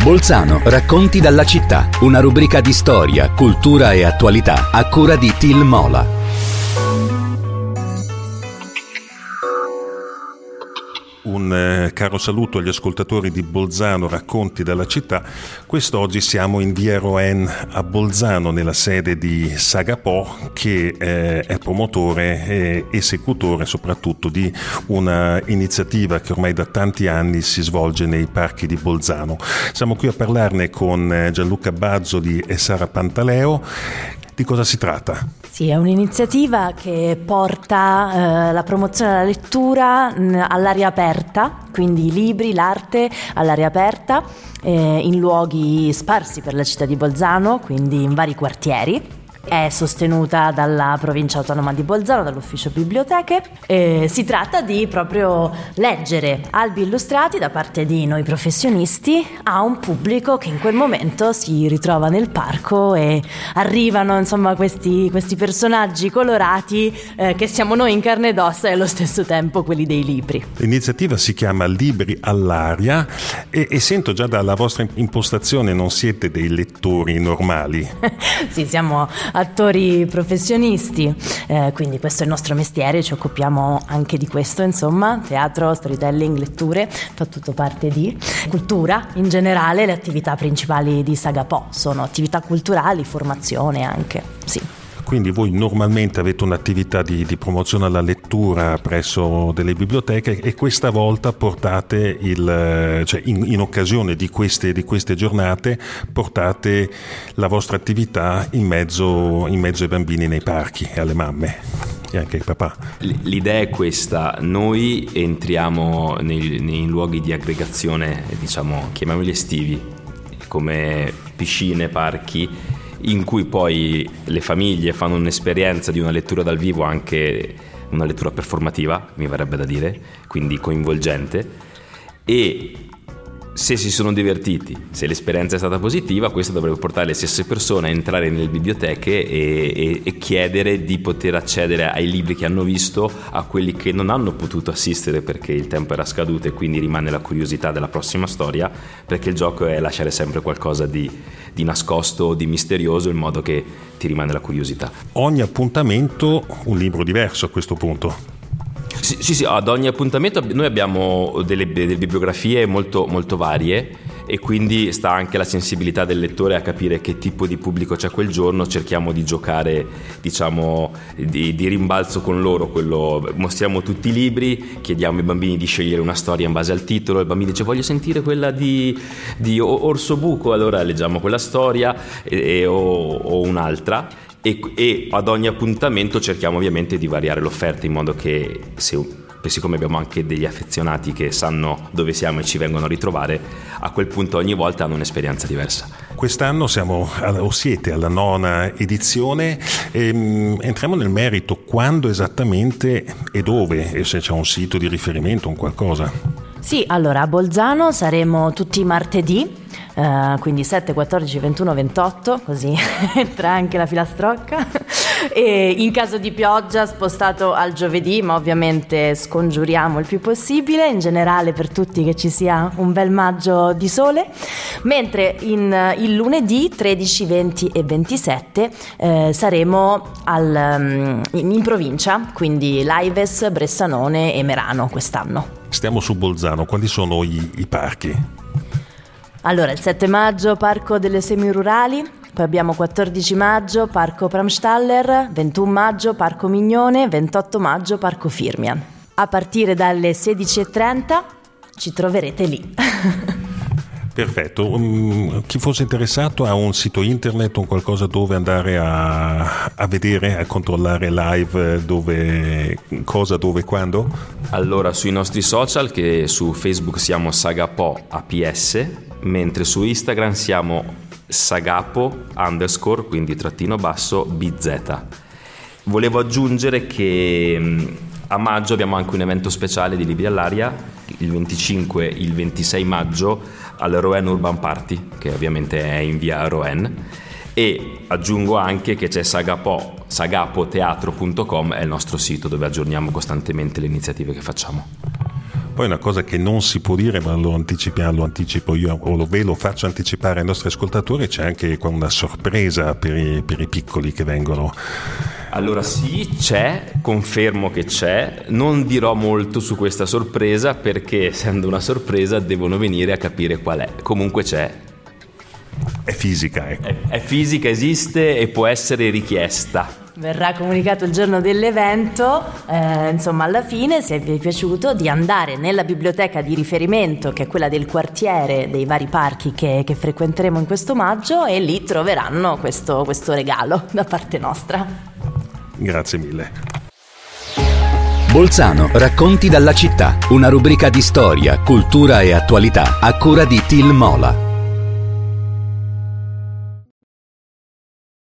Bolzano, racconti dalla città. Una rubrica di storia, cultura e attualità a cura di Til Mola. Un caro saluto agli ascoltatori di Bolzano, racconti dalla città. Quest'oggi siamo in via Roen a Bolzano, nella sede di Sagapò, che è promotore e esecutore soprattutto di una iniziativa che ormai da tanti anni si svolge nei parchi di Bolzano. Siamo qui a parlarne con Gianluca Bazzoli e Sara Pantaleo. Di cosa si tratta? Sì, è un'iniziativa che porta la promozione della lettura all'aria aperta, quindi i libri, l'arte all'aria aperta, in luoghi sparsi per la città di Bolzano, quindi in vari quartieri. È sostenuta dalla provincia autonoma di Bolzano, dall'ufficio biblioteche. Si tratta di proprio leggere albi illustrati da parte di noi professionisti a un pubblico che in quel momento si ritrova nel parco e arrivano insomma questi personaggi colorati che siamo noi in carne ed ossa e allo stesso tempo quelli dei libri. L'iniziativa si chiama Libri all'aria e sento già dalla vostra impostazione non siete dei lettori normali. Sì, siamo attori professionisti, quindi questo è il nostro mestiere, ci occupiamo anche di questo, insomma, teatro, storytelling, letture, fa tutto parte di cultura in generale. Le attività principali di Sagapò sono attività culturali, formazione anche, sì. Quindi voi normalmente avete un'attività di promozione alla lettura presso delle biblioteche e questa volta portate in occasione di queste giornate portate la vostra attività in mezzo ai bambini nei parchi e alle mamme e anche ai papà. L'idea è questa: noi entriamo nei luoghi di aggregazione, diciamo, chiamiamoli estivi, come piscine, parchi, in cui poi le famiglie fanno un'esperienza di una lettura dal vivo, anche una lettura performativa, mi verrebbe da dire, quindi coinvolgente, e se si sono divertiti, se l'esperienza è stata positiva, questo dovrebbe portare le stesse persone a entrare nelle biblioteche e chiedere di poter accedere ai libri che hanno visto, a quelli che non hanno potuto assistere perché il tempo era scaduto e quindi rimane la curiosità della prossima storia, perché il gioco è lasciare sempre qualcosa di nascosto, di misterioso, in modo che ti rimane la curiosità. Ogni appuntamento un libro diverso a questo punto. Sì, ad ogni appuntamento noi abbiamo delle bibliografie molto, molto varie e quindi sta anche la sensibilità del lettore a capire che tipo di pubblico c'è quel giorno. Cerchiamo di giocare, diciamo, di rimbalzo con loro, mostriamo tutti i libri, chiediamo ai bambini di scegliere una storia in base al titolo, il bambino dice voglio sentire quella di Orso Buco, allora leggiamo quella storia o un'altra. E ad ogni appuntamento cerchiamo ovviamente di variare l'offerta, in modo che siccome abbiamo anche degli affezionati che sanno dove siamo e ci vengono a ritrovare, a quel punto ogni volta hanno un'esperienza diversa. Quest'anno siete alla 9ª edizione. Entriamo nel merito: quando esattamente e dove, e se c'è un sito di riferimento, un qualcosa. Sì, allora a Bolzano saremo tutti i martedì, quindi 7, 14, 21, 28, così entra anche la filastrocca, e in caso di pioggia spostato al giovedì, ma ovviamente scongiuriamo il più possibile, in generale per tutti che ci sia un bel maggio di sole, mentre il lunedì 13, 20 e 27 saremo in provincia, quindi Laives, Bressanone e Merano quest'anno. Stiamo su Bolzano, quali sono i parchi? Allora, il 7 maggio Parco delle Semirurali, poi abbiamo 14 maggio Parco Pramstaller, 21 maggio Parco Mignone, 28 maggio Parco Firmian. A partire dalle 16:30 ci troverete lì. Perfetto. Chi fosse interessato ha un sito internet, un qualcosa dove andare a vedere, a controllare live, dove, quando? Allora, sui nostri social, che su Facebook siamo Sagapò APS, mentre su Instagram siamo Sagapo _ quindi _BZ. Volevo aggiungere che a maggio abbiamo anche un evento speciale di Libri all'aria, il 25 e il 26 maggio al Roen Urban Party, che ovviamente è in via Roen, e aggiungo anche che c'è sagapoteatro.com, è il nostro sito dove aggiorniamo costantemente le iniziative che facciamo. Poi una cosa che non si può dire, ma lo anticipo io, o ve lo faccio anticipare ai nostri ascoltatori, c'è anche una sorpresa per i piccoli che vengono. Allora sì, c'è, confermo che c'è, non dirò molto su questa sorpresa perché essendo una sorpresa devono venire a capire qual è, comunque c'è. È fisica, ecco. È fisica, esiste e può essere richiesta. Verrà comunicato il giorno dell'evento, insomma alla fine, se vi è piaciuto, di andare nella biblioteca di riferimento, che è quella del quartiere dei vari parchi che frequenteremo in questo maggio, e lì troveranno questo regalo da parte nostra. Grazie mille. Bolzano, racconti dalla città, una rubrica di storia, cultura e attualità a cura di Til Mola.